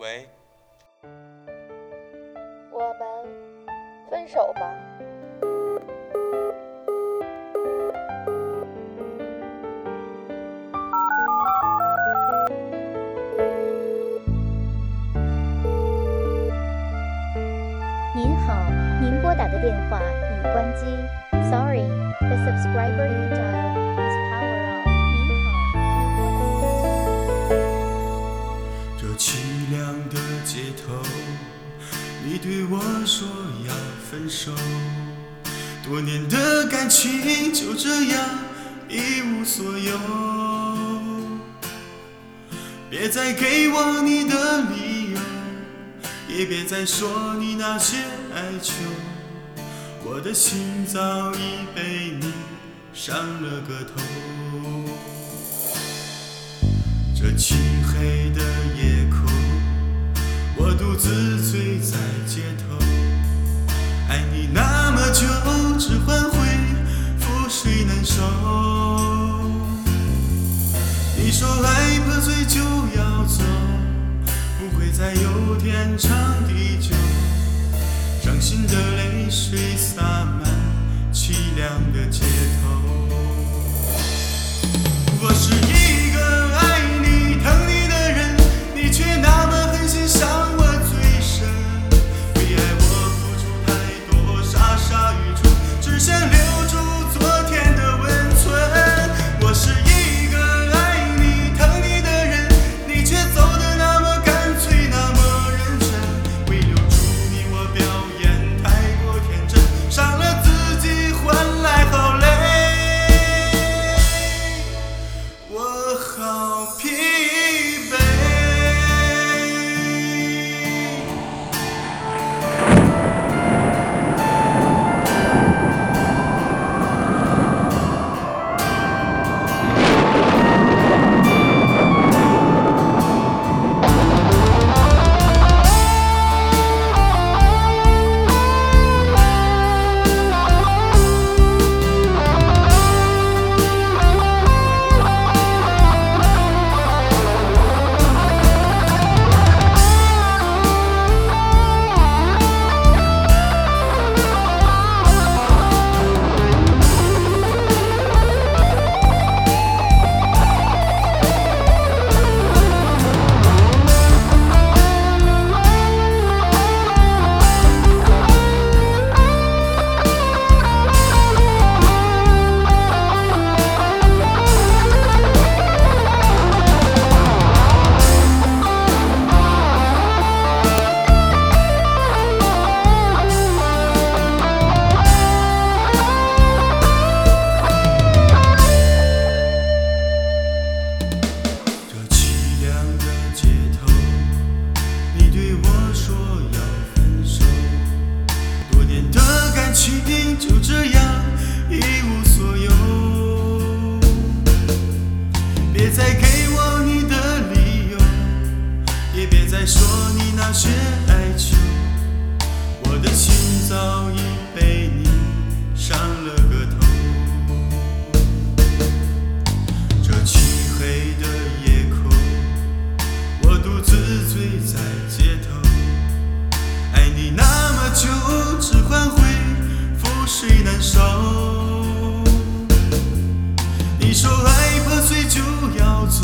喂， 我们分手吧。 您好，您拨打的电话已关机。Sorry, the subscriber you dialed is power off. 您好， 这凄凉的街头，你对我说要分手，多年的感情就这样一无所有，别再给我你的理由，也别再说你那些哀求，我的心早已被你伤了个透。这漆黑的夜空，我独自醉在街头，爱你那么久，只换回覆水难收。你说爱破碎就要走，不会再有天长地久，伤心的泪水洒满凄凉的街头。我是一个爱你疼你的人，你却那么狠心伤我最深，为爱我付出太多，傻傻愚蠢，只想留住昨天的温存。我是一个爱你疼你的人，你却走得那么干脆，那么认真，为留住你我表演太过天真，伤了自己换来好累，我好疲惫。就这样一无所有，别再给我你的理由，也别再说你那些哀求，我的心早已被你伤了个透。这漆黑的夜空，我独自醉在街头，爱你那么久，只换回水难收。你说爱破碎就要走，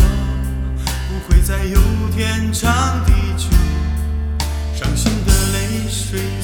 不会再有天长地久，伤心的泪水